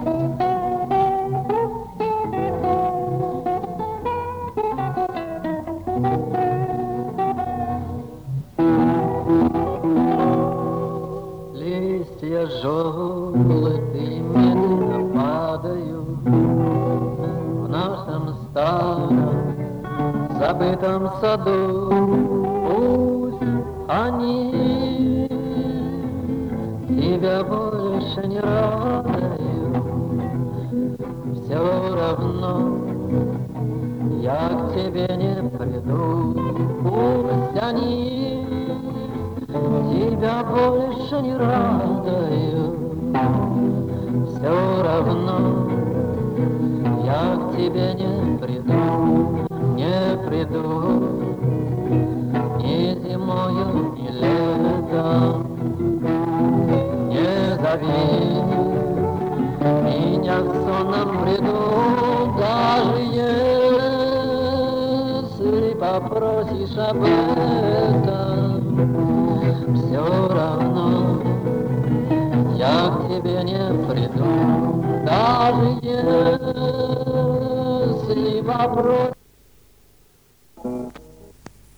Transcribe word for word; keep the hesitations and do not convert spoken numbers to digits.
Листья желтые медленно падают в нашем старом забытом саду. Пусть они тебя больше не радуют, все равно я к тебе не приду. Пусть они тебя больше не радуют, все равно я к тебе не приду, не приду ни зимою, ни летом. Не зови меня в сонном бреду, даже если попросишь об этом, все равно я к тебе не приду, даже если попросишь.